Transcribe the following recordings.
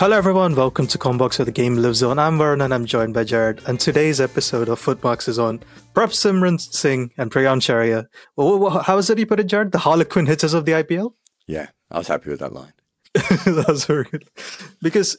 Hello everyone, welcome to Combox where the game lives on. I'm Varun and I'm joined by Jared. And today's episode of Footmarks is on Prabhsimran Singh and Priyansh Arya. How is it you put it, Jared? The Harlequin hitters of the IPL? Yeah, I was happy with that line. That was very good. Because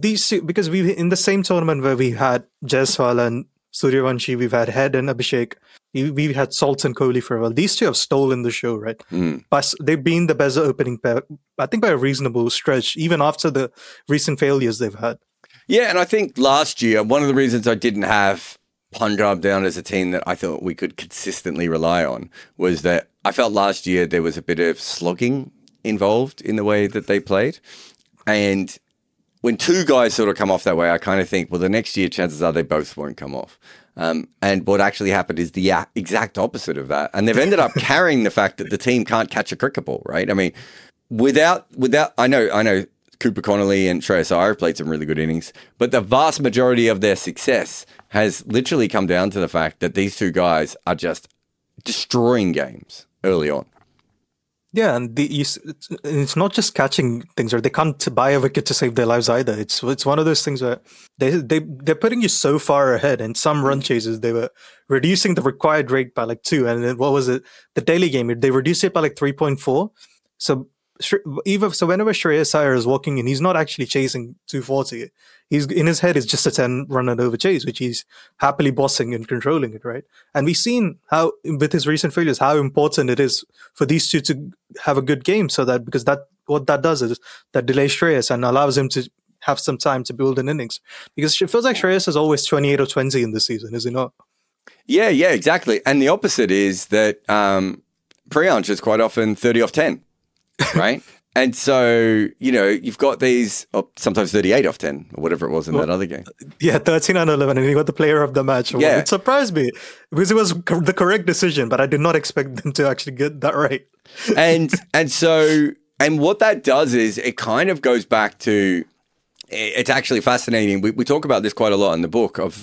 we in the same tournament where we had Jaiswal and Suryavanshi, we've had Head and Abhishek. We had Salt and Kohli for a while. These two have stolen the show, right? But they've been the best opening pair, I think, by a reasonable stretch, even after the recent failures they've had. Yeah, and I think last year, one of the reasons I didn't have Punjab down as a team that I thought we could consistently rely on was that I felt last year there was a bit of slogging involved in the way that they played. And when two guys sort of come off that way, I kind of think, well, the next year, chances are they both won't come off. And what actually happened is the exact opposite of that. And they've ended up carrying the fact that the team can't catch a cricket ball, right? I mean, without, I know Cooper Connolly and Shreyas Iyer played some really good innings, but the vast majority of their success has literally come down to the fact that these two guys are just destroying games early on. Yeah, and it's not just catching things, or they can't buy a wicket to save their lives either. It's one of those things where they're putting you so far ahead. And some run chases, they were reducing the required rate by like 2. And then what was it? The daily game, they reduced it by like 3.4. So whenever Shreyas Iyer is walking in, he's not actually chasing 240. He's in his head is just a 10 run and over chase, which he's happily bossing and controlling it, right? And we've seen how, with his recent failures, how important it is for these two to have a good game, so that because what that does is that delays Shreyas and allows him to have some time to build an innings. Because it feels like Shreyas is always 28 or 20 in the season, is he not? Yeah, exactly. And the opposite is that Priyansh is quite often 30 off 10. Right? And so, you've got these, sometimes 38 off 10, or whatever it was in that other game. Yeah, 13 and 11, and he got the player of the match. Yeah. It surprised me, because it was the correct decision, but I did not expect them to actually get that right. And what that does is it kind of goes back to, it's actually fascinating. We talk about this quite a lot in the book of,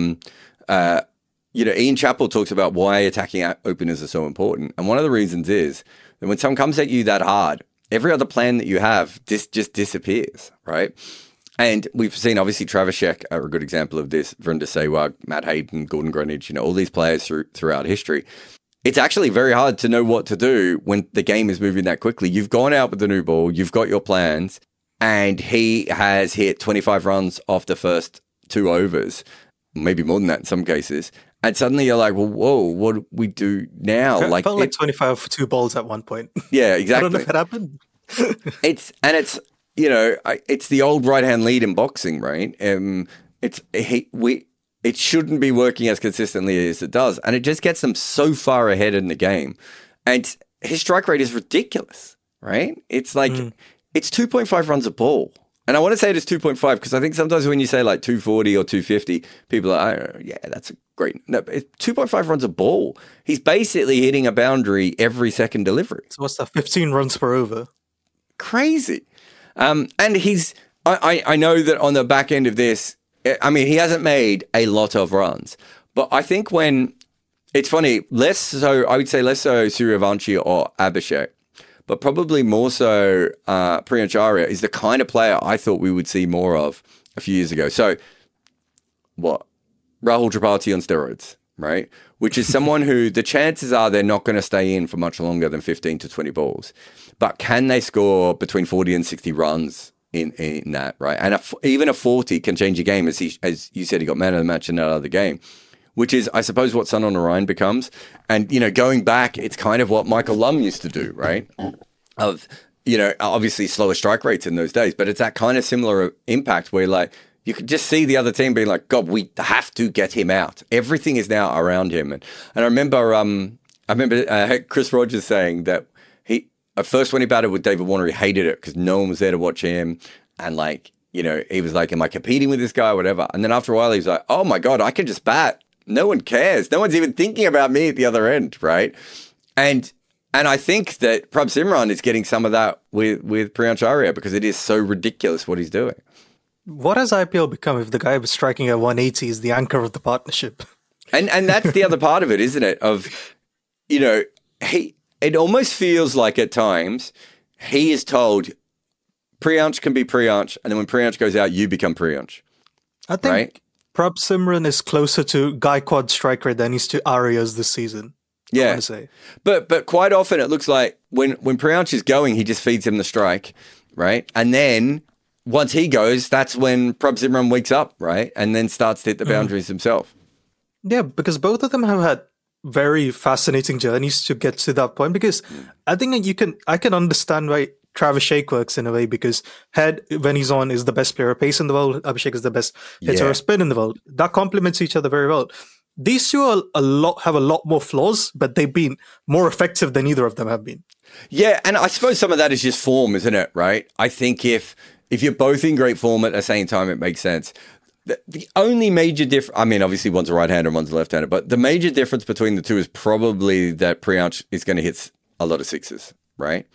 Ian Chappell talks about why attacking openers are so important. And one of the reasons is that when someone comes at you that hard, every other plan that you have just disappears, right? And we've seen, obviously, Travis Sheck are a good example of this, Virender Sehwag, Matt Hayden, Gordon Greenidge, all these players throughout history. It's actually very hard to know what to do when the game is moving that quickly. You've gone out with the new ball, you've got your plans, and he has hit 25 runs off the first 2 overs, maybe more than that in some cases. And suddenly you're like, well, whoa, what do we do now? It felt like 25 for 2 balls at one point. Yeah, exactly. I don't know if it happened. It's the old right-hand lead in boxing, right? It shouldn't be working as consistently as it does. And it just gets them so far ahead in the game. And his strike rate is ridiculous, right? It's like, it's 2.5 runs a ball. And I want to say it is 2.5 because I think sometimes when you say like 240 or 250, people are, oh, yeah, that's a great. No, it's 2.5 runs a ball. He's basically hitting a boundary every second delivery. So what's that, 15 runs per over? Crazy. And I know that on the back end of this, I mean, he hasn't made a lot of runs. But I think it's funny, I would say less so Suryavanshi or Abhishek. But probably more so Priyansh Arya is the kind of player I thought we would see more of a few years ago. So, what? Rahul Tripathi on steroids, right? Which is someone who the chances are they're not going to stay in for much longer than 15 to 20 balls. But can they score between 40 and 60 runs in that, right? And even a 40 can change a game. As you said, he got man of the match in that other game. Which is, I suppose, what Sun on Orion becomes. And, going back, it's kind of what Michael Lum used to do, right? Of, obviously slower strike rates in those days, but it's that kind of similar impact where, like, you could just see the other team being like, God, we have to get him out. Everything is now around him. And I remember Chris Rogers saying that at first when he batted with David Warner, he hated it because no one was there to watch him. And, like, he was like, am I competing with this guy or whatever? And then after a while, he was like, oh, my God, I can just bat. No one cares. No one's even thinking about me at the other end, right? And I think that Prabhsimran is getting some of that with Priyansh Arya because it is so ridiculous what he's doing. What has IPL become if the guy was striking at 180 is the anchor of the partnership? And that's the other part of it, isn't it? Of, it almost feels like at times he is told, Priyansh can be Priyansh, and then when Priyansh goes out, you become Priyansh. I think Right? Prab Simran is closer to Gaikwad strike rate than he's to Arias this season. I Yeah. want to say. But quite often it looks like when Priyansh is going, he just feeds him the strike, right? And then once he goes, that's when Prab Simran wakes up, right? And then starts to hit the boundaries himself. Yeah, because both of them have had very fascinating journeys to get to that point. Because I think I can understand why Travis Shake works in a way, because Head, when he's on, is the best player of pace in the world. Abhishek is the best hitter Yeah. of spin in the world. That complements each other very well. These two are have a lot more flaws, but they've been more effective than either of them have been. Yeah, and I suppose some of that is just form, isn't it? Right? I think if you're both in great form at the same time, it makes sense. The only major difference, I mean, obviously one's a right-hander and one's a left-hander, but the major difference between the two is probably that Priyansh is going to hit a lot of sixes, right?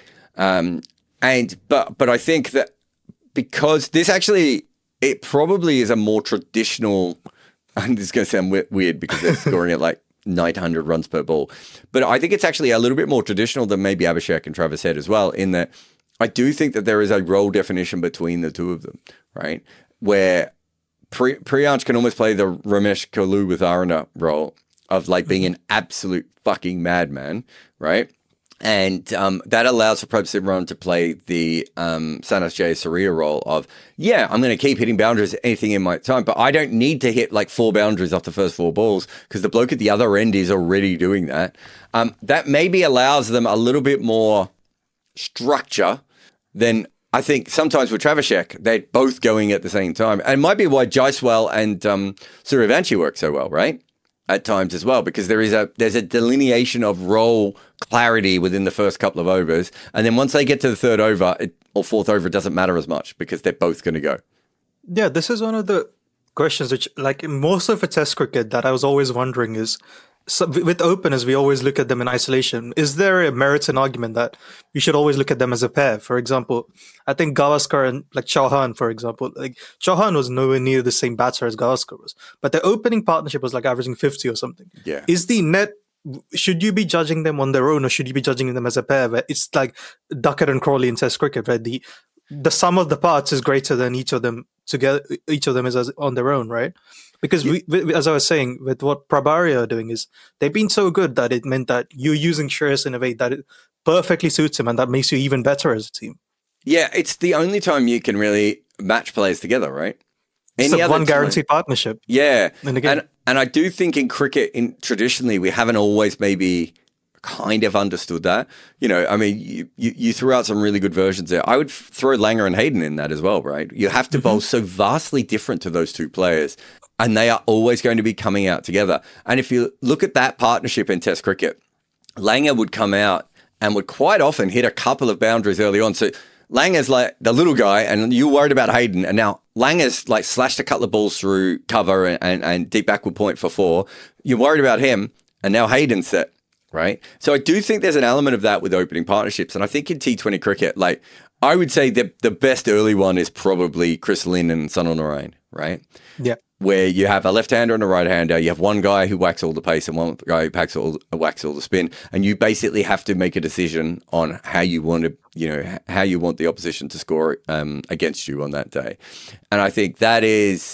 But I think that because this actually, it probably is a more traditional, and this is going to sound weird because they're scoring at like 900 runs per ball, but I think it's actually a little bit more traditional than maybe Abhishek and Travis Head as well, in that I do think that there is a role definition between the two of them, right? Where Priyansh can almost play the Ramesh Kaluvitharana role of like being an absolute fucking madman, right? And that allows for Prab Simran to play the Sanas Jayasuriya role of, yeah, I'm going to keep hitting boundaries anything in my time, but I don't need to hit like 4 boundaries off the first 4 balls because the bloke at the other end is already doing that. That maybe allows them a little bit more structure than I think sometimes with Travashek, they're both going at the same time. And it might be why Jaiswal and Suryavanshi work so well, right? At times as well, because there's a delineation of role clarity within the first couple of overs. And then once they get to the third over or fourth over, it doesn't matter as much because they're both going to go. Yeah, this is one of the questions which, like in most of a test cricket, that I was always wondering is, so with openers, we always look at them in isolation. Is there a merit and argument that we should always look at them as a pair? For example, I think Gavaskar and like Chauhan, for example, like Chauhan was nowhere near the same batter as Gavaskar was, but their opening partnership was like averaging 50 or something. Yeah. Is the net, should you be judging them on their own or should you be judging them as a pair? Where it's like Duckett and Crawley in Test cricket, right? The sum of the parts is greater than each of them together. Each of them is on their own, right? Because we, as I was saying, with what Prabharia are doing is they've been so good that it meant that you're using Shreyas in a way that it perfectly suits him and that makes you even better as a team. Yeah, it's the only time you can really match players together, right? It's a one guaranteed partnership. Yeah. And again, And I do think in cricket, traditionally, we haven't always maybe kind of understood that. You know, I mean, you threw out some really good versions there. I would throw Langer and Hayden in that as well, right? You have to bowl so vastly different to those two players, and they are always going to be coming out together. And if you look at that partnership in Test cricket, Langer would come out and would quite often hit a couple of boundaries early on. So Langer's like the little guy, and you're worried about Hayden, and now Langer's like slashed a couple of balls through cover and deep backward point for 4. You're worried about him, and now Hayden's set. Right. So I do think there's an element of that with opening partnerships. And I think in T20 cricket, like I would say the best early one is probably Chris Lynn and Sunil Narine, right? yeah. Where you have a left-hander and a right-hander. You have one guy who whacks all the pace and one guy who whacks all the spin. And you basically have to make a decision on how you want to, how you want the opposition to score against you on that day. And I think that is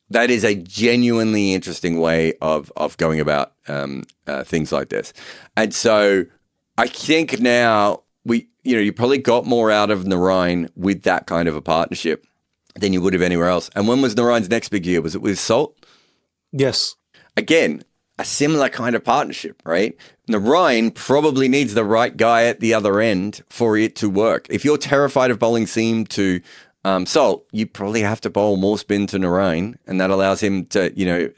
a genuinely interesting way of going about things like this. And so I think now you probably got more out of Narine with that kind of a partnership than you would have anywhere else. And when was Narine's next big year? Was it with Salt? Yes. Again, a similar kind of partnership, right? Narine probably needs the right guy at the other end for it to work. If you're terrified of bowling seam to Salt, you probably have to bowl more spin to Narine, and that allows him to,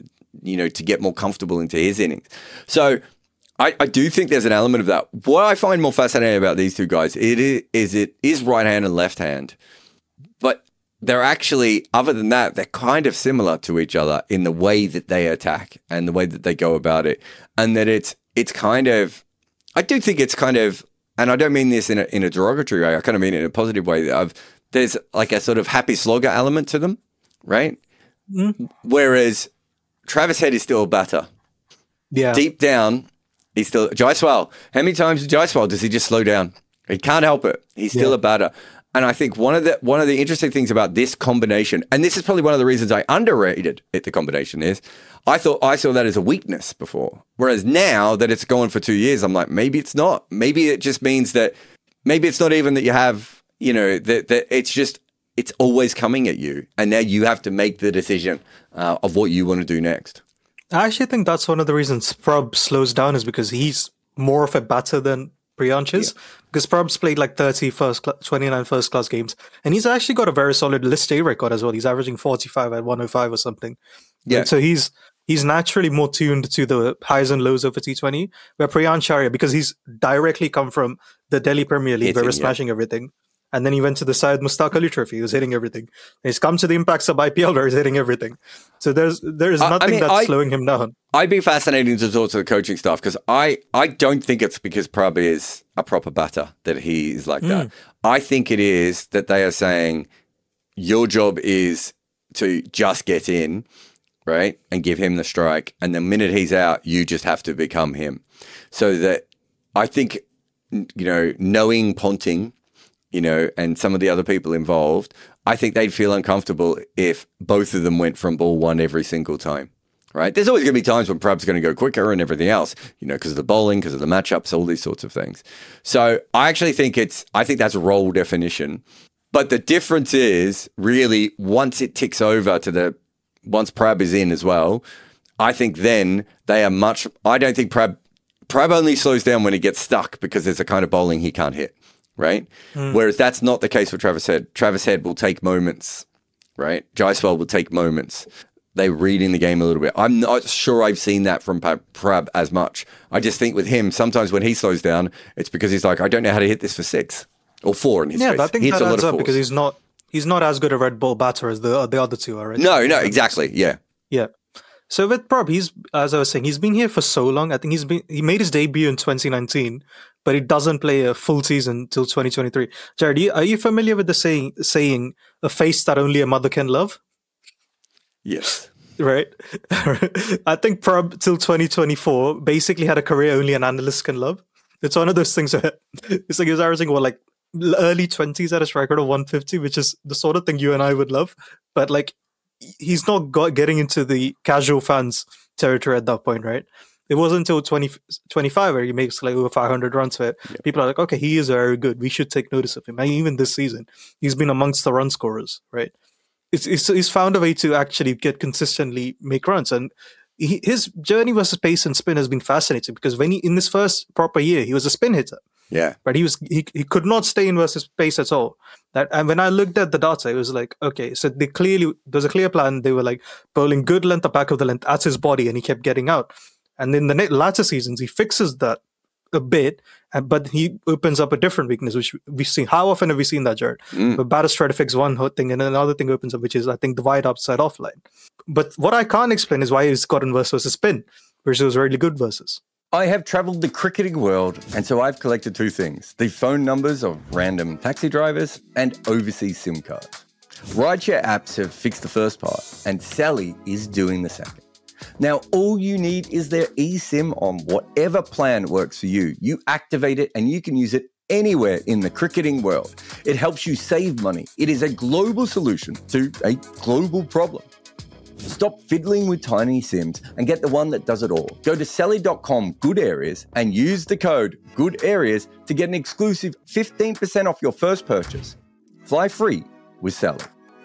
to get more comfortable into his innings. So I do think there's an element of that. What I find more fascinating about these two guys, it is right hand and left hand, but they're actually, other than that, they're kind of similar to each other in the way that they attack and the way that they go about it, and that it's kind of, I do think it's kind of, and I don't mean this in a derogatory way. I kind of mean it in a positive way. There's like a sort of happy slogger element to them, right? Mm-hmm. Whereas Travis Head is still a batter. Yeah. Deep down, he's still Jaiswal. How many times Jaiswal does he just slow down? He can't help it. He's still a batter. And I think one of the interesting things about this combination, and this is probably one of the reasons I underrated the combination, is I saw that as a weakness before. Whereas now that it's gone for 2 years, I'm like, maybe it's not. Maybe it just means that maybe it's not even that you have, that it's just, it's always coming at you. And now you have to make the decision of what you want to do next. I actually think that's one of the reasons Prob slows down, is because he's more of a batter than Priyansh is. Yeah. Because Prob's played like 29 first class games. And he's actually got a very solid list A record as well. He's averaging 45 at 105 or something. Yeah. Right? So he's naturally more tuned to the highs and lows of a T20, where Priyansh Arya, because he's directly come from the Delhi Premier League, where we're smashing everything. And then he went to the Syed Mustaq Ali Trophy. He was hitting everything. He's come to the Impact Sub IPL where he's hitting everything. So there's nothing that's slowing him down. I'd be fascinating to talk to the coaching staff, because I don't think it's because Prab is a proper batter that he's like that. I think it is that they are saying your job is to just get in, right, and give him the strike. And the minute he's out, you just have to become him. So that I think, knowing Ponting, and some of the other people involved, I think they'd feel uncomfortable if both of them went from ball one every single time, right? There's always going to be times when Prab's going to go quicker and everything else, because of the bowling, because of the matchups, all these sorts of things. So I actually think that's role definition. But the difference is really once it ticks over once Prab is in as well, I think then they are I don't think Prab only slows down when he gets stuck because there's a kind of bowling he can't hit. Right? Whereas that's not the case for Travis Head. Travis Head will take moments, right? Jaiswal will take moments. They're reading the game a little bit. I'm not sure I've seen that from Prab as much. I just think with him, sometimes when he slows down, it's because he's like, I don't know how to hit this for 6 or 4 in his case. Yeah, I think that adds up because he's not as good a red ball batter as the other two are, right? No, exactly. Yeah. Yeah. So with Prab, as I was saying, he's been here for so long. I think he made his debut in 2019, but he doesn't play a full season till 2023. Jared, are you familiar with the saying "a face that only a mother can love"? Yes. Right. I think Prab till 2024 basically had a career only an analyst can love. It's one of those things where it's like he was averaging early 20s at a strike rate of 150, which is the sort of thing you and I would love, but like, he's not getting into the casual fans territory at that point, right? It wasn't until 2025 where he makes like over 500 runs where people are like, okay, he is very good. We should take notice of him. And even this season, he's been amongst the run scorers, right? He's found a way to actually consistently make runs. And his journey versus pace and spin has been fascinating because in this first proper year, he was a spin hitter. Yeah. But he could not stay in versus pace at all. And when I looked at the data, it was like, okay, so there's a clear plan. They were like bowling good length, the back of the length at his body, and he kept getting out. And in the latter seasons, he fixes that a bit, but he opens up a different weakness, which we've seen. How often have we seen that, Jared? The batters try to fix one thing, and then another thing opens up, which is, I think, the wide outside offline. But what I can't explain is why he's gotten worse versus spin, versus those really good versus. I have travelled the cricketing world, and so I've collected 2 things: the phone numbers of random taxi drivers and overseas SIM cards. Rideshare apps have fixed the first part, and Sally is doing the second. Now, all you need is their eSIM on whatever plan works for you. You activate it, and you can use it anywhere in the cricketing world. It helps you save money. It is a global solution to a global problem. Stop fiddling with tiny SIMs and get the one that does it all. Go to Sally.com Good Areas and use the code Good Areas to get an exclusive 15% off your first purchase. Fly free with Sally.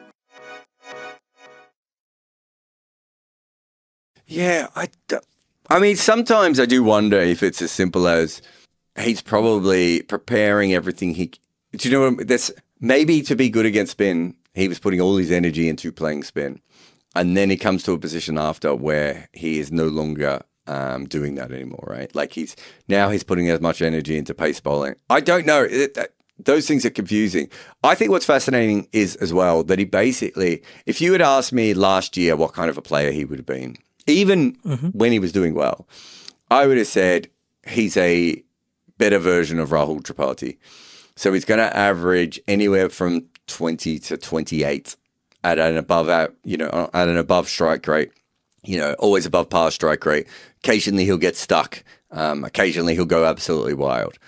Yeah, I mean, sometimes I do wonder if it's as simple as he's probably preparing everything do you know what? That's maybe to be good against spin, he was putting all his energy into playing spin. And then he comes to a position after where he is no longer doing that anymore, right? Like he's putting as much energy into pace bowling. I don't know. Those things are confusing. I think what's fascinating is as well that he basically, if you had asked me last year what kind of a player he would have been, even when he was doing well, I would have said he's a better version of Rahul Tripathi. So he's going to average anywhere from 20 to 28. At an above strike rate, always above par strike rate. Occasionally he'll get stuck. Occasionally he'll go absolutely wild.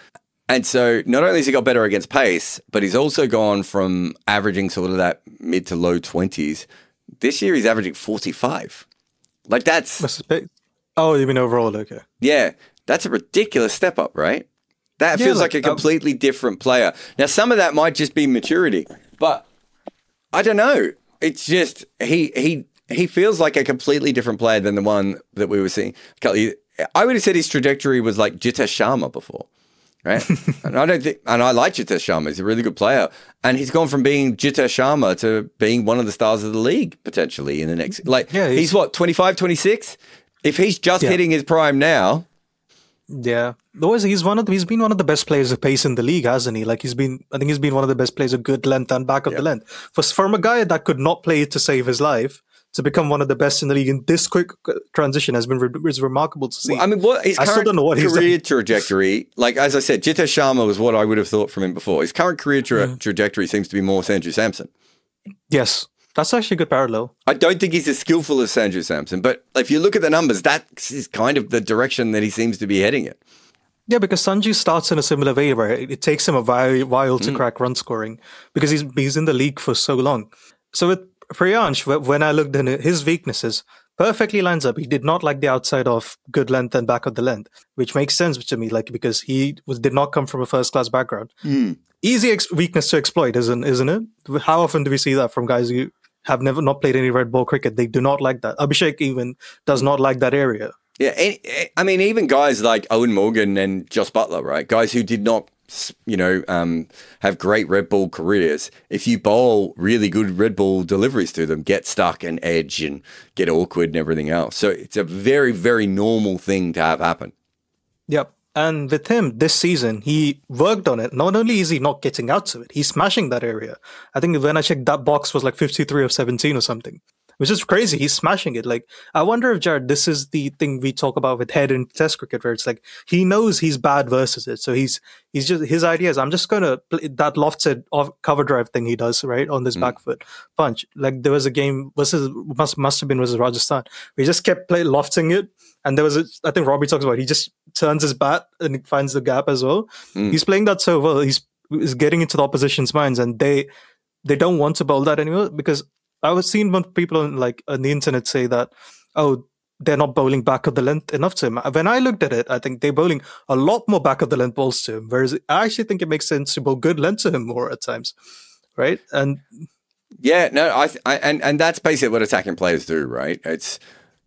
And so not only has he got better against pace, but he's also gone from averaging sort of that mid to low 20s. This year he's averaging 45. Like that's... Oh, you mean overall? Okay. Yeah, that's a ridiculous step up, right? That feels like a completely different player. Now, some of that might just be maturity, but I don't know. It's just he feels like a completely different player than the one that we were seeing. I would have said his trajectory was like Jitesh Sharma before, right? And I like Jitesh Sharma. He's a really good player, and he's gone from being Jitesh Sharma to being one of the stars of the league potentially in the next. He's what, 25, 26? If he's just hitting his prime now. Yeah, he's been one of the best players of pace in the league, hasn't he? Like I think he's been one of the best players of good length and back of the length. From a guy that could not play to save his life to become one of the best in the league in this quick transition has been is remarkable to see. Well, I mean, his current career trajectory, like as I said, Jitesh Sharma was what I would have thought from him before. His current career trajectory seems to be more Sanju Samson. Yes. That's actually a good parallel. I don't think he's as skillful as Sanju Samson, but if you look at the numbers, that is kind of the direction that he seems to be heading in. Yeah, because Sanju starts in a similar way where it takes him a while to crack run scoring because he's in the league for so long. So with Priyansh, when I looked at his weaknesses, perfectly lines up. He did not like the outside of good length and back of the length, which makes sense to me, like because he did not come from a first-class background. Easy weakness to exploit, isn't it? How often do we see that from guys who have not played any red ball cricket? They do not like that. Abhishek even does not like that area. Yeah, I mean, even guys like Owen Morgan and Joss Butler, right? Guys who did not, have great red ball careers. If you bowl really good red ball deliveries to them, get stuck and edge and get awkward and everything else. So it's a very, very normal thing to have happen. Yep. And with him this season, he worked on it. Not only is he not getting out to it, he's smashing that area. I think when I checked, that box was like 53 of 17 or something, which is crazy. He's smashing it. Like, I wonder if, Jared, this is the thing we talk about with Head in Test cricket, where it's like he knows he's bad versus it. So he's just, his idea is, I'm just going to play that lofted cover drive thing he does, right, on this back foot punch. Like, there was a game, must have been versus Rajasthan, where he just kept lofting it. And there was, I think Robbie talks about, he just turns his bat and he finds the gap as well. He's playing that so well. He's getting into the opposition's minds, and they don't want to bowl that anymore, because I was seeing people on the internet say that, oh, they're not bowling back of the length enough to him. When I looked at it, I think they're bowling a lot more back of the length balls to him, whereas I actually think it makes sense to bowl good length to him more at times, right? And yeah, no, and that's basically what attacking players do, right? It's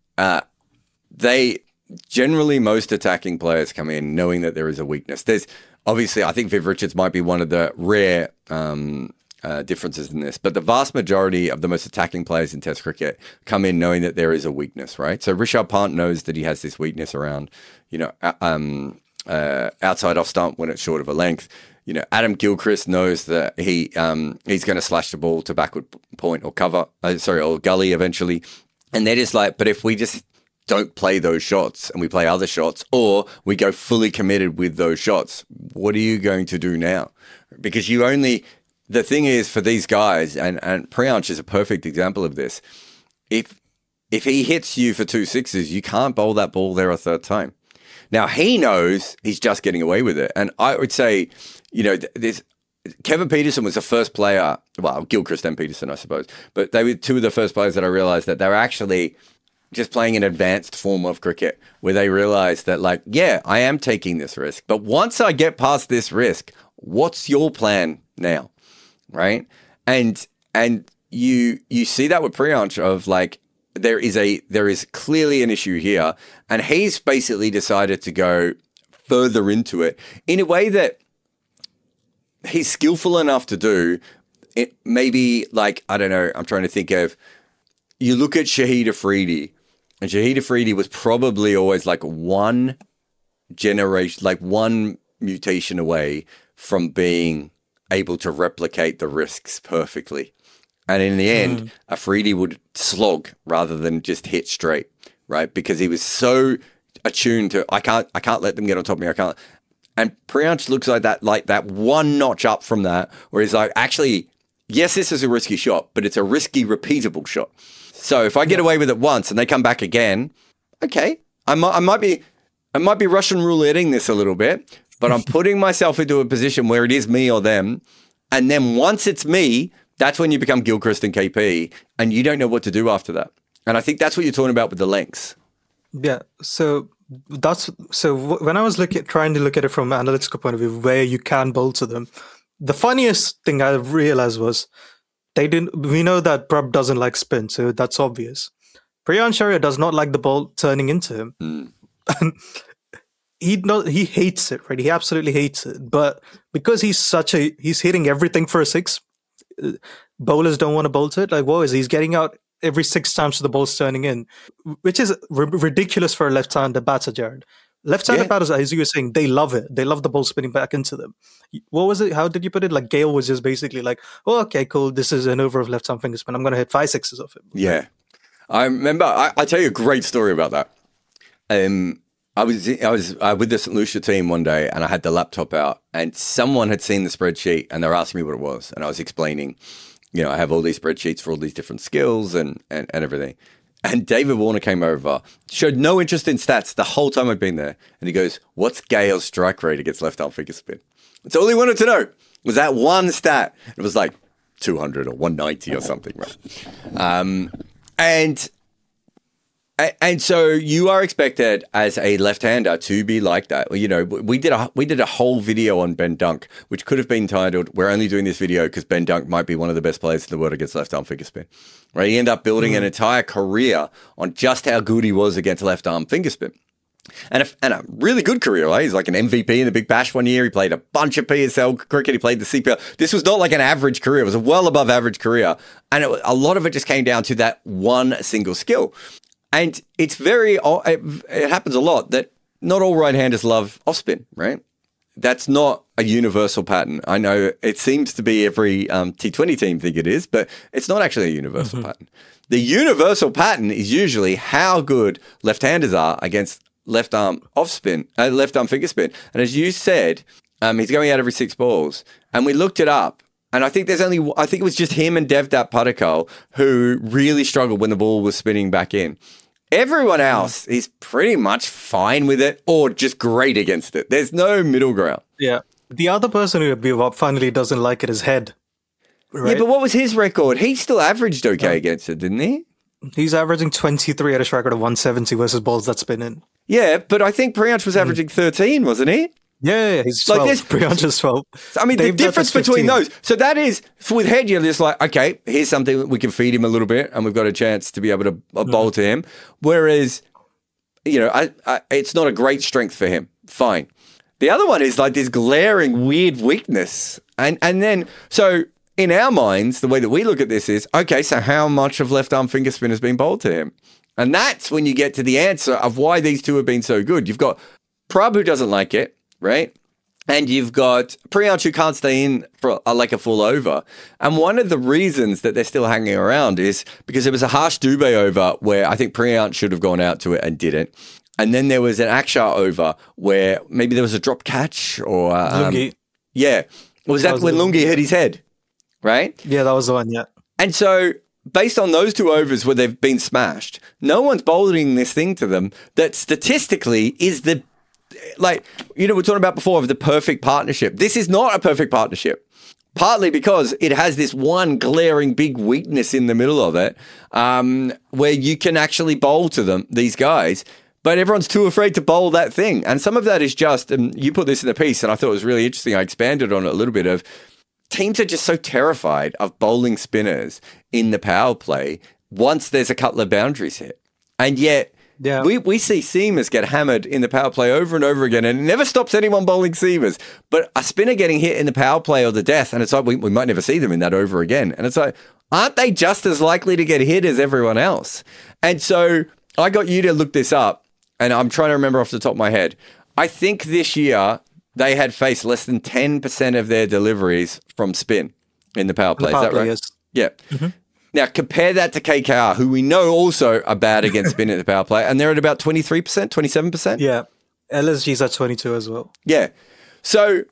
most attacking players come in knowing that there is a weakness. There's obviously, I think Viv Richards might be one of the rare differences in this, but the vast majority of the most attacking players in Test cricket come in knowing that there is a weakness, right? So Rishabh Pant knows that he has this weakness around, outside off stump when it's short of a length. Adam Gilchrist knows that he's going to slash the ball to backward point or cover, or gully eventually. And they're just like, but if we just don't play those shots and we play other shots, or we go fully committed with those shots, what are you going to do now? Because the thing is for these guys, and Priyansh is a perfect example of this, if he hits you for 2 sixes, you can't bowl that ball there a third time. Now, he knows he's just getting away with it. And I would say, Kevin Peterson was the first player, well, Gilchrist and Peterson, I suppose, but they were two of the first players that I realized that they were actually just playing an advanced form of cricket, where they realized that, like, yeah, I am taking this risk, but once I get past this risk, what's your plan now? Right? And you see that with Priyansh of like, there is clearly an issue here, and he's basically decided to go further into it in a way that he's skillful enough to do. It maybe, like, I don't know, I'm trying to think of, you look at Shahid Afridi, and Shahid Afridi was probably always like one generation, like one mutation away from being able to replicate the risks perfectly. And in the end, Afridi would slog rather than just hit straight, right? Because he was so attuned to, I can't let them get on top of me. I can't. And Priyansh looks like that one notch up from that, where he's like, actually, yes, this is a risky shot, but it's a risky, repeatable shot. So if I get away with it once and they come back again, okay, I might be Russian rouletting this a little bit, but I'm putting myself into a position where it is me or them. And then once it's me, that's when you become Gilchrist and KP, and you don't know what to do after that. And I think that's what you're talking about with the lengths. Yeah. So when I was trying to look at it from an analytical point of view, where you can bowl to them, the funniest thing I realized was we know that Prab doesn't like spin, so that's obvious. Priyansh Sharia does not like the ball turning into him. And he hates it, right? He absolutely hates it. But because he's hitting everything for a six, bowlers don't want to bowl to it. Like, what is he's getting out every 6 times the ball's turning in, which is ridiculous for a left-handed batter, Jared. Left-handed batters, as you were saying, they love it. They love the ball spinning back into them. What was it? How did you put it? Like, Gale was just basically like, oh, okay, cool. This is an over of left-hand finger spin. I'm going to hit 5 sixes off it. Yeah. I remember, I tell you a great story about that. I was with the St. Lucia team one day, and I had the laptop out, and someone had seen the spreadsheet, and they were asking me what it was, and I was explaining, I have all these spreadsheets for all these different skills and everything. And David Warner came over, showed no interest in stats the whole time I'd been there, and he goes, "What's Gale's strike rate against left-arm finger spin?" That's all he wanted to know, was that one stat. It was like 200 or 190 or something, right? And so you are expected as a left-hander to be like that. We did a whole video on Ben Dunk, which could have been titled, "We're only doing this video because Ben Dunk might be one of the best players in the world against left-arm finger spin." Right? He ended up building an entire career on just how good he was against left-arm finger spin. And a really good career, right? He's like an MVP in the Big Bash one year. He played a bunch of PSL cricket. He played the CPL. This was not like an average career. It was a well above average career. And a lot of it just came down to that one single skill. And it happens a lot that not all right-handers love off-spin, right? That's not a universal pattern. I know it seems to be every T20 team think it is, but it's not actually a universal pattern. The universal pattern is usually how good left-handers are against left-arm off-spin, left-arm finger spin. And as you said, he's going out every 6 balls. And we looked it up. And I think it was just him and Devdutt Padikkal who really struggled when the ball was spinning back in. Everyone else is pretty much fine with it or just great against it. There's no middle ground. Yeah. The other person who finally doesn't like it is Head. Right? Yeah, but what was his record? He still averaged okay against it, didn't he? He's averaging 23 at a strike rate of 170 versus balls that spin in. Yeah, but I think Priyansh was averaging 13, wasn't he? Yeah, he's 12. Like Priyansh is 12. I mean, the difference between those. So that is, with Head, you're just like, okay, here's something that we can feed him a little bit and we've got a chance to be able to bowl to him. Whereas, it's not a great strength for him. Fine. The other one is like this glaring weird weakness. And then, so in our minds, the way that we look at this is, okay, so how much of left arm finger spin has been bowled to him? And that's when you get to the answer of why these two have been so good. You've got Prab, who doesn't like it, right? And you've got Priyansh, who can't stay in for like a full over. And one of the reasons that they're still hanging around is because there was a Harsh Dubey over where I think Priyansh should have gone out to it and didn't. And then there was an Akshar over where maybe there was a drop catch or... Lungi. Yeah. Was that when Lungi hit his head? Right? Yeah, that was the one, yeah. And so based on those 2 overs where they've been smashed, no one's bowling this thing to them that statistically is the... Like, we're talking about before of the perfect partnership. This is not a perfect partnership. Partly because it has this one glaring big weakness in the middle of it, where you can actually bowl to them, these guys, but everyone's too afraid to bowl that thing. And some of that is just, and you put this in the piece, and I thought it was really interesting. I expanded on it a little bit of teams are just so terrified of bowling spinners in the power play once there's a couple of boundaries hit. And yet, yeah. We see seamers get hammered in the power play over and over again, and it never stops anyone bowling seamers. But a spinner getting hit in the power play or the death, and it's like we might never see them in that over again. And it's like, aren't they just as likely to get hit as everyone else? And so I got you to look this up, and I'm trying to remember off the top of my head. I think this year they had faced less than 10% of their deliveries from spin in the power play. Is that right? Yes. Yeah. Mm-hmm. Now, compare that to KKR, who we know also are bad against spin at the power play, and they're at about 23%, 27%? Yeah. LSG's at 22 as well. Yeah. So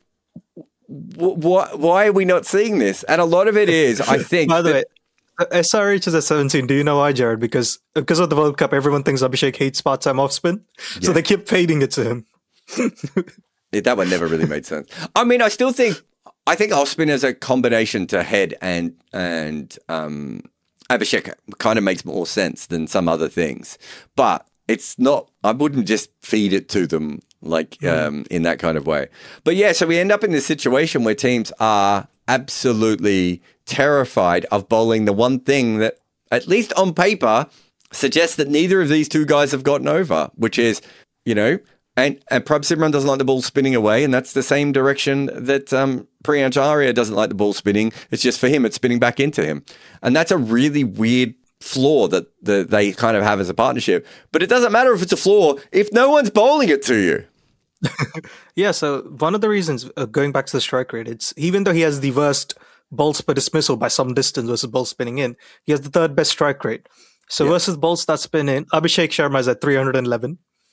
why are we not seeing this? And a lot of it is, I think... By the way, SRH is at 17. Do you know why, Jared? Because of the World Cup, everyone thinks Abhishek hates part-time off-spin, so they keep fading it to him. That one never really made sense. I mean, I think off spin as a combination to Head and Abhishek kind of makes more sense than some other things, but it's not. I wouldn't just feed it to them like in that kind of way. But yeah, so we end up in this situation where teams are absolutely terrified of bowling the one thing that, at least on paper, suggests that neither of these two guys have gotten over, which is, and Prabh Simran doesn't like the ball spinning away, and that's the same direction that Priyansh Arya doesn't like the ball spinning. It's just for him, it's spinning back into him. And that's a really weird flaw that they kind of have as a partnership. But it doesn't matter if it's a flaw if no one's bowling it to you. Yeah, so one of the reasons, going back to the strike rate, it's even though he has the worst balls per dismissal by some distance versus balls spinning in, he has the third best strike rate. So versus balls that spin in, Abhishek Sharma is at 311.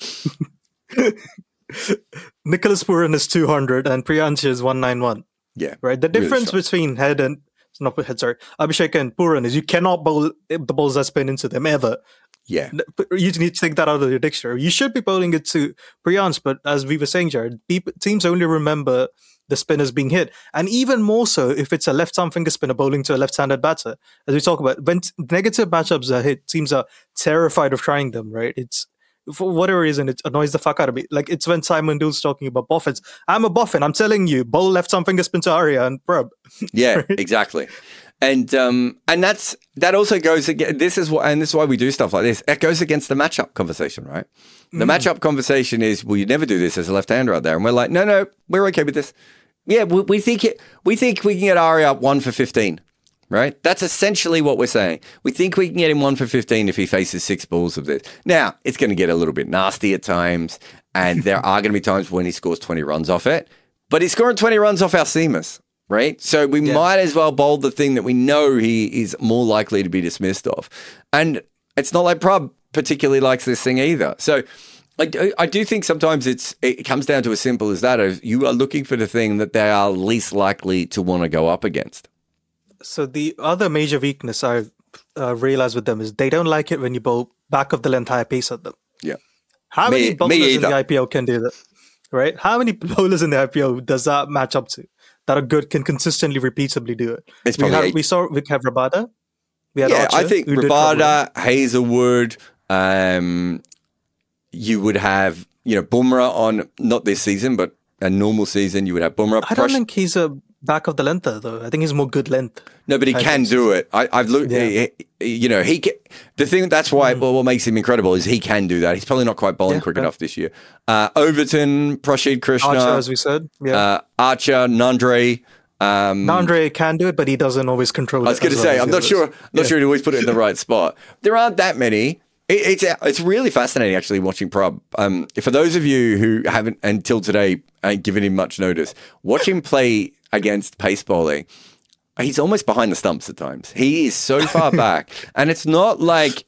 Nicholas Pooran is 200 and Priyansh is 191. Yeah. Right. The difference between Abhishek and Pooran is you cannot bowl the balls that spin into them ever. Yeah. You need to take that out of your dictionary. You should be bowling it to Priyansh, but as we were saying, Jared, teams only remember the spinners being hit. And even more so if it's a left-arm finger spinner bowling to a left-handed batter. As we talk about, when negative matchups are hit, teams are terrified of trying them, right? It's, for whatever reason, it annoys the fuck out of me. Like, it's when Simon Doole's talking about boffins. I'm a boffin. I'm telling you, bowl left-arm finger spin to Arya and Prabh. Yeah, right? Exactly. And that also goes again. This is why we do stuff like this. It goes against the matchup conversation, right? The matchup conversation is, well, you never do this as a left-hander out there, and we're like, no, we're okay with this. Yeah, we think we can get Arya up 1 for 15, right? That's essentially what we're saying. We think we can get him 1 for 15 if he faces 6 balls of this. Now, it's going to get a little bit nasty at times, and there are going to be times when he scores 20 runs off it, but he's scoring 20 runs off our seamers. Right? So we might as well bowl the thing that we know he is more likely to be dismissed of. And it's not like Prabh particularly likes this thing either. So I do think sometimes it comes down to as simple as that, of you are looking for the thing that they are least likely to want to go up against. So the other major weakness I realize with them is they don't like it when you bowl back of the length high pace at them. Yeah. How many bowlers in the IPL can do that? Right? How many bowlers in the IPL does that match up to? That are good, can consistently, repeatably do it. We saw with Rabada. We had Archer, I think Rabada, Hazelwood. You would have, Bumrah on, not this season, but a normal season. You would have Bumrah. I don't think he's a back of the lengther though. I think he's more good length. No, but he can do it. I've looked. Yeah. He can, the thing that's why. Well, what makes him incredible is he can do that. He's probably not quite bowling quick enough this year. Overton, Prashid Krishna, Archer, as we said. Yeah. Archer, Nandre. Nandre can do it, but he doesn't always control it. I was going to say, I'm not sure he'd always put it in the right spot. There aren't that many. It's really fascinating actually watching Prabh. For those of you who haven't until today ain't given him much notice, watch him play against pace bowling. He's almost behind the stumps at times. He is so far back, and it's not like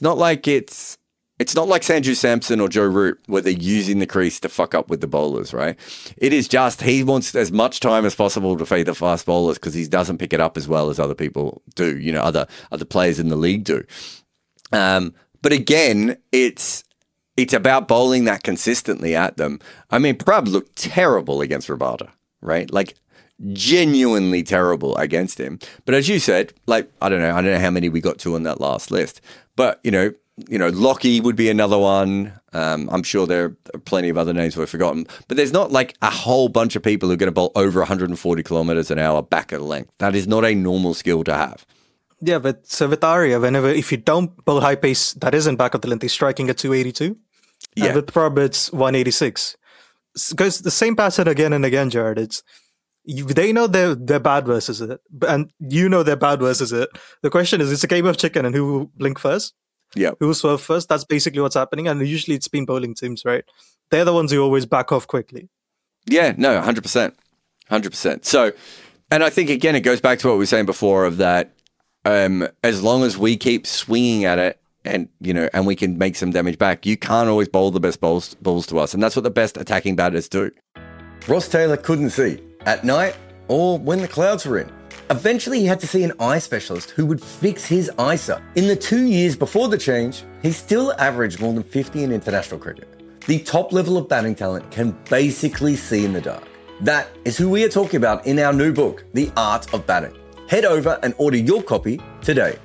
Sanju Samson or Joe Root where they're using the crease to fuck up with the bowlers, right? It is just he wants as much time as possible to fade the fast bowlers because he doesn't pick it up as well as other people do. Other players in the league do. But again, it's about bowling that consistently at them. I mean, Prabh looked terrible against Rabada, right? Like genuinely terrible against him. But as you said, like I don't know how many we got to on that last list, but Lockie would be another one. I'm sure there are plenty of other names we've forgotten, but there's not like a whole bunch of people who are going to bowl over 140 kilometers an hour back at length. That is not a normal skill to have. Yeah, but so with Arya, if you don't bowl high pace that isn't back of the length, he's striking at 282. Yeah. And with Prabh, it's 186. Because the same pattern again and again, Jared. They know they're bad versus it, and they're bad versus it. The question is, it's a game of chicken, and who will blink first? Yeah. Who will swerve first? That's basically what's happening. And usually it's spin bowling teams, right? They're the ones who always back off quickly. Yeah, no, 100%. 100%. So, and I think, again, it goes back to what we were saying before of that, as long as we keep swinging at it and we can make some damage back, you can't always bowl the best balls to us. And that's what the best attacking batters do. Ross Taylor couldn't see at night or when the clouds were in. Eventually, he had to see an eye specialist who would fix his eyesight. In the 2 years before the change, he still averaged more than 50 in international cricket. the top level of batting talent can basically see in the dark. That is who we are talking about in our new book, The Art of Batting. Head over and order your copy today.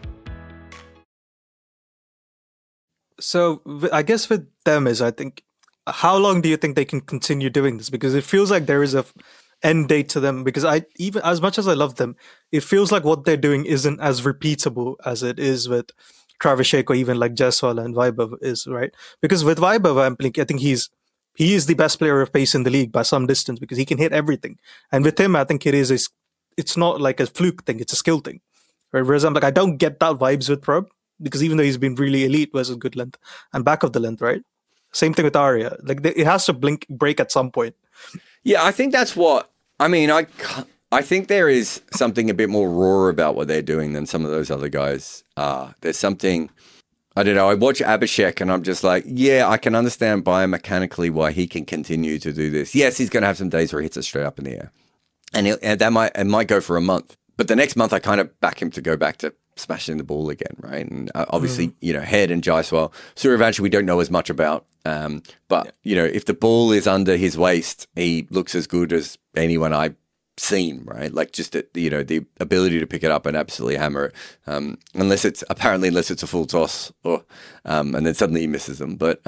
So I guess with them is, I think, how long do you think they can continue doing this? Because it feels like there is a end date to them. Because even as much as I love them, it feels like what they're doing isn't as repeatable as it is with Travis Shaik or even like Jaiswal and Vaibhav is, right? Because with Vaibhav, I think he is the best player of pace in the league by some distance because he can hit everything. And with him, I think it's not like a fluke thing; it's a skill thing. Right? Whereas I don't get that vibes with Prab because even though he's been really elite versus good length and back of the length, right? Same thing with Arya. Like it has to break at some point. Yeah, I think that's what I mean. I think there is something a bit more raw about what they're doing than some of those other guys are. There's something, I don't know, I watch Abhishek and I'm just like, yeah, I can understand biomechanically why he can continue to do this. Yes, he's going to have some days where he hits it straight up in the air. And it might go for a month. But the next month I kind of back him to go back to smashing the ball again, right? And obviously, Head and Jaiswal. Suryavanshi we don't know as much about. But, if the ball is under his waist, he looks as good as anyone I've seen, right? Like just the ability to pick it up and absolutely hammer it, unless it's a full toss, or and then suddenly he misses them. But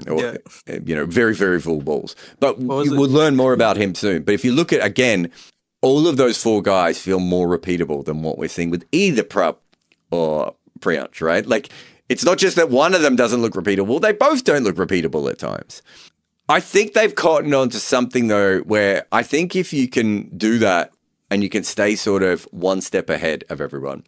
very very full balls. But we'll learn more about him soon. But if you look at again, all of those four guys feel more repeatable than what we're seeing with either Prab or Priyansh, right? Like it's not just that one of them doesn't look repeatable; they both don't look repeatable at times. I think they've cottoned on to something, though, where I think if you can do that and you can stay sort of one step ahead of everyone,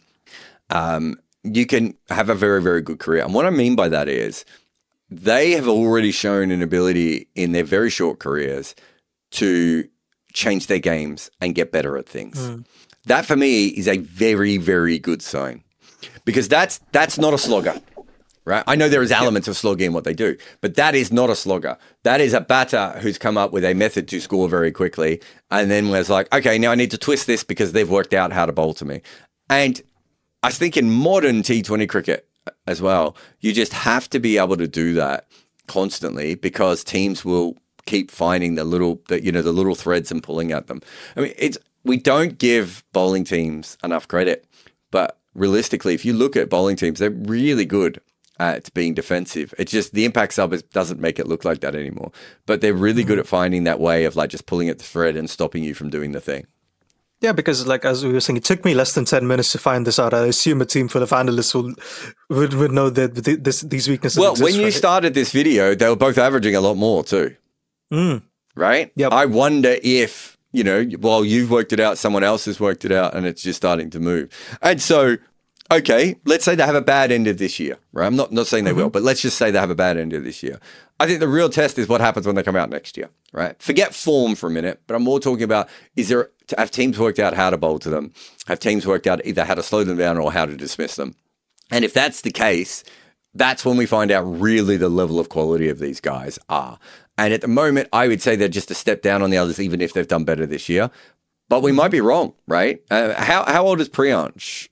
you can have a very, very good career. And what I mean by that is they have already shown an ability in their very short careers to change their games and get better at things. That, for me, is a very, very good sign because that's not a slogger. Right? I know there is elements of slogging in what they do, but that is not a slogger. That is a batter who's come up with a method to score very quickly and then was like, okay, now I need to twist this because they've worked out how to bowl to me. And I think in modern T20 cricket as well, you just have to be able to do that constantly because teams will keep finding the little threads and pulling at them. I mean, we don't give bowling teams enough credit, but realistically, if you look at bowling teams, they're really good at being defensive. It's just the impact sub doesn't make it look like that anymore. But they're really good at finding that way of like just pulling at the thread and stopping you from doing the thing. Yeah, because like as we were saying, it took me less than 10 minutes to find this out. I assume a team full of analysts would know that these weaknesses exist, when you started this video, they were both averaging a lot more too. Right? Yep. I wonder if, while you've worked it out, someone else has worked it out and it's just starting to move. And so okay, let's say they have a bad end of this year, right? I'm not saying they will, but let's just say they have a bad end of this year. I think the real test is what happens when they come out next year, right? Forget form for a minute, but I'm more talking about have teams worked out how to bowl to them? Have teams worked out either how to slow them down or how to dismiss them? And if that's the case, that's when we find out really the level of quality of these guys are. And at the moment, I would say they're just a step down on the others, even if they've done better this year. But we might be wrong, right? How old is Priyansh?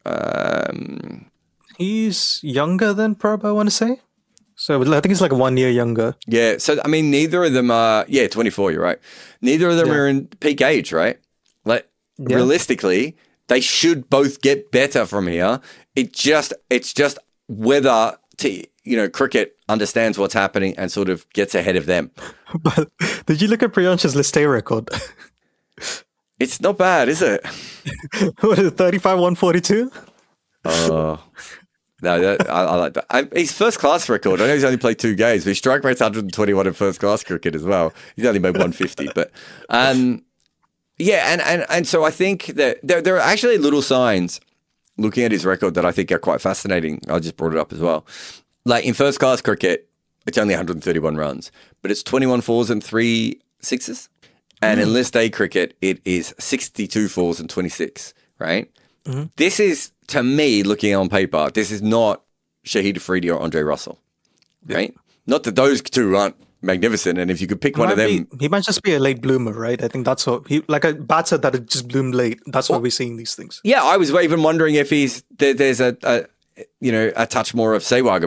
He's younger than Prab, I want to say. So I think he's like 1 year younger. Yeah. So, I mean, neither of them are, 24, you're right. Neither of them are in peak age, right? Like, realistically, they should both get better from here. It's just whether, cricket understands what's happening and sort of gets ahead of them. But did you look at Priyansh's list A record? It's not bad, is it? What is it, 35, 142? Oh, no, I like that. His first class record, I know he's only played 2 games, but his strike rate's 121 in first class cricket as well. He's only made 150. But and so I think that there are actually little signs looking at his record that I think are quite fascinating. I just brought it up as well. Like in first class cricket, it's only 131 runs, but it's 21 fours and 3 sixes. And in List A cricket, it is 62 fours and 26, right? Mm-hmm. This is, to me, looking on paper, this is not Shahid Afridi or Andre Russell, right? Not that those two aren't magnificent, and if you could pick one of them... He might just be a late bloomer, right? I think that's what... like a batter that had just bloomed late. That's why we're seeing these things. Yeah, I was even wondering if there's a touch more of Sehwag about him.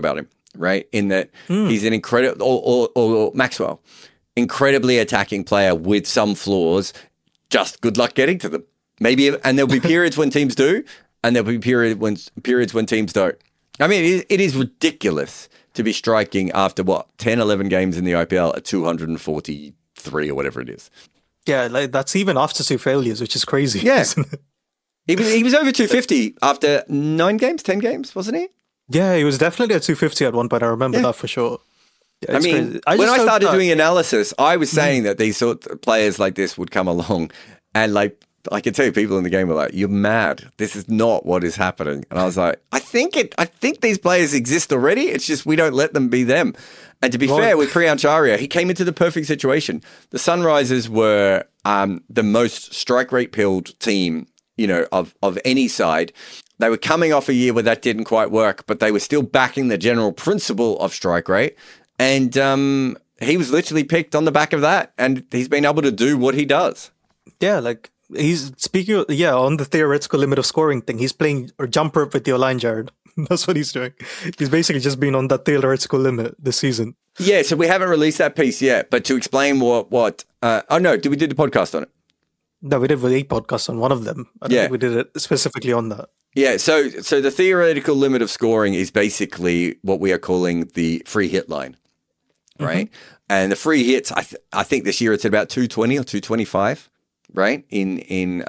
right? In that he's an incredible, or Maxwell, incredibly attacking player with some flaws. Just good luck getting to them. Maybe, and there'll be periods when teams do, and there'll be periods when teams don't. I mean, it is ridiculous to be striking after 10, 11 games in the IPL at 243 or whatever it is. Yeah, like that's even after 2 failures, which is crazy. Yeah. He was over 250 after 9 games, 10 games, wasn't he? Yeah, he was definitely at 250 at one point. I remember that for sure. Yeah, I mean, when I started doing analysis, I was saying that these sort of players like this would come along, and like I can tell you, people in the game were like, "You're mad. This is not what is happening." And I was like, I think these players exist already. It's just we don't let them be them. And to be fair, with Priyansh Arya, he came into the perfect situation. The Sunrisers were the most strike rate pilled team, of any side. They were coming off a year where that didn't quite work, but they were still backing the general principle of strike rate. And he was literally picked on the back of that, and he's been able to do what he does. Yeah, like he's speaking, on the theoretical limit of scoring thing, he's playing or jumper up with your line, Jared. That's what he's doing. He's basically just been on that theoretical limit this season. Yeah, so we haven't released that piece yet, but to explain did we do the podcast on it? No, we did a podcast on one of them. I don't think we did it specifically on that. Yeah, so the theoretical limit of scoring is basically what we are calling the free hit line, right? Mm-hmm. And the free hits, I think this year it's at about 220 or 225, right? In the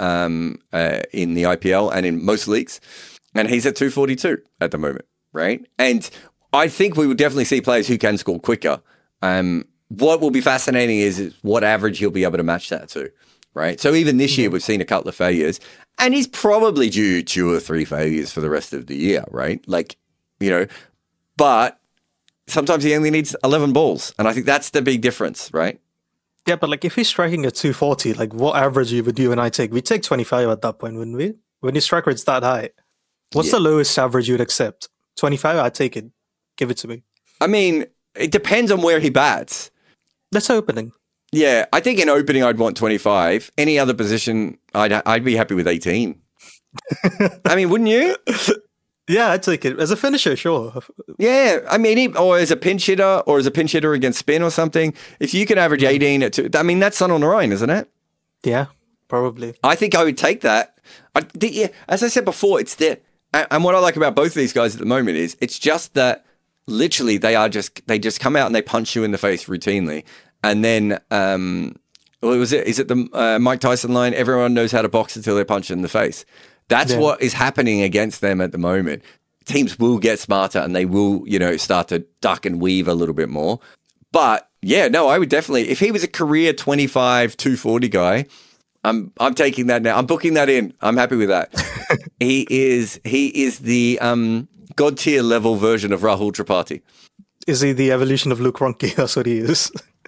IPL and in most leagues, and he's at 242 at the moment, right? And I think we will definitely see players who can score quicker. What will be fascinating is what average he'll be able to match that to, right? So even this year we've seen a couple of failures, and he's probably due 2 or 3 failures for the rest of the year, right? Like, but sometimes he only needs 11 balls, and I think that's the big difference, right? Yeah, but like if he's striking at 240, like what average would you and I take? We'd take 25 at that point, wouldn't we? When his strike rate's that high. What's the lowest average you'd accept? 25? I'd take it. Give it to me. I mean, it depends on where he bats. That's opening. Yeah, I think in opening I'd want 25. Any other position, I'd be happy with 18. I mean, wouldn't you? Yeah, I'd take it. As a finisher, sure. Yeah, I mean, or as a pinch hitter against spin or something. If you can average 18 at 2, I mean, that's Sun on Orion, isn't it? Yeah, probably. I think I would take that. As I said before, it's there. And what I like about both of these guys at the moment is it's just that literally they just come out and they punch you in the face routinely. And then, is it the Mike Tyson line? Everyone knows how to box until they punch in the face. That's what is happening against them at the moment. Teams will get smarter and they will, start to duck and weave a little bit more. But yeah, no, I would definitely, if he was a career 25, 240 guy, I'm taking that now. I'm booking that in. I'm happy with that. He is the God tier level version of Rahul Tripathi. Is he the evolution of Luke Ronchi? That's what he is.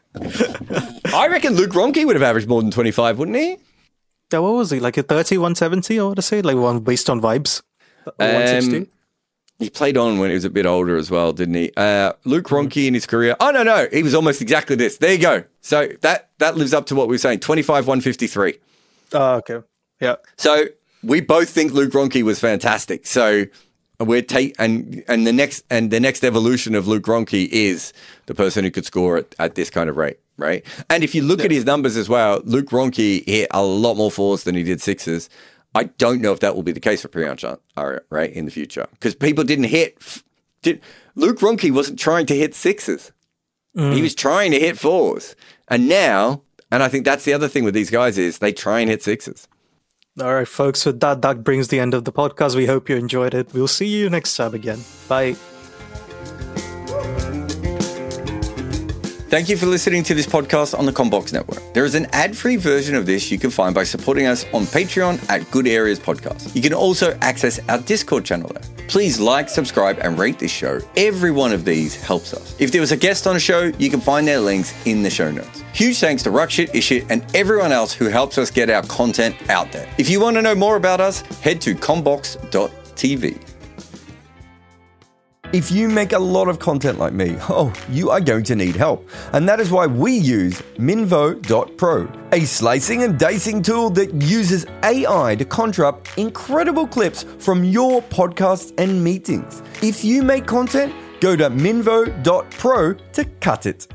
I reckon Luke Ronchi would have averaged more than 25, wouldn't he? Yeah, what was he? Like a 30, 170, I want to say? Like one based on vibes? 160? He played on when he was a bit older as well, didn't he? Luke Ronchi in his career. Oh, no. He was almost exactly this. There you go. So that lives up to what we were saying. 25, 153. Oh, okay. Yeah. So we both think Luke Ronchi was fantastic. So we're and the next evolution of Luke Ronchi is the person who could score at this kind of rate, right? And if you look at his numbers as well, Luke Ronchi hit a lot more fours than he did sixes. I don't know if that will be the case for Priyansh Arya, right, in the future, because people didn't Luke Ronchi wasn't trying to hit sixes. He was trying to hit fours. And now, and I think that's the other thing with these guys is they try and hit sixes. All right, folks, with that brings the end of the podcast. We hope you enjoyed it. We'll see you next time again. Bye. Thank you for listening to this podcast on the CommBox Network. There is an ad-free version of this you can find by supporting us on Patreon at Good Areas Podcast. You can also access our Discord channel there. Please like, subscribe, and rate this show. Every one of these helps us. If there was a guest on a show, you can find their links in the show notes. Huge thanks to Ruckshit, Ishit, and everyone else who helps us get our content out there. If you want to know more about us, head to commbox.tv. If you make a lot of content like me, you are going to need help. And that is why we use Minvo.pro, a slicing and dicing tool that uses AI to conjure up incredible clips from your podcasts and meetings. If you make content, Go to minvo.pro to cut it.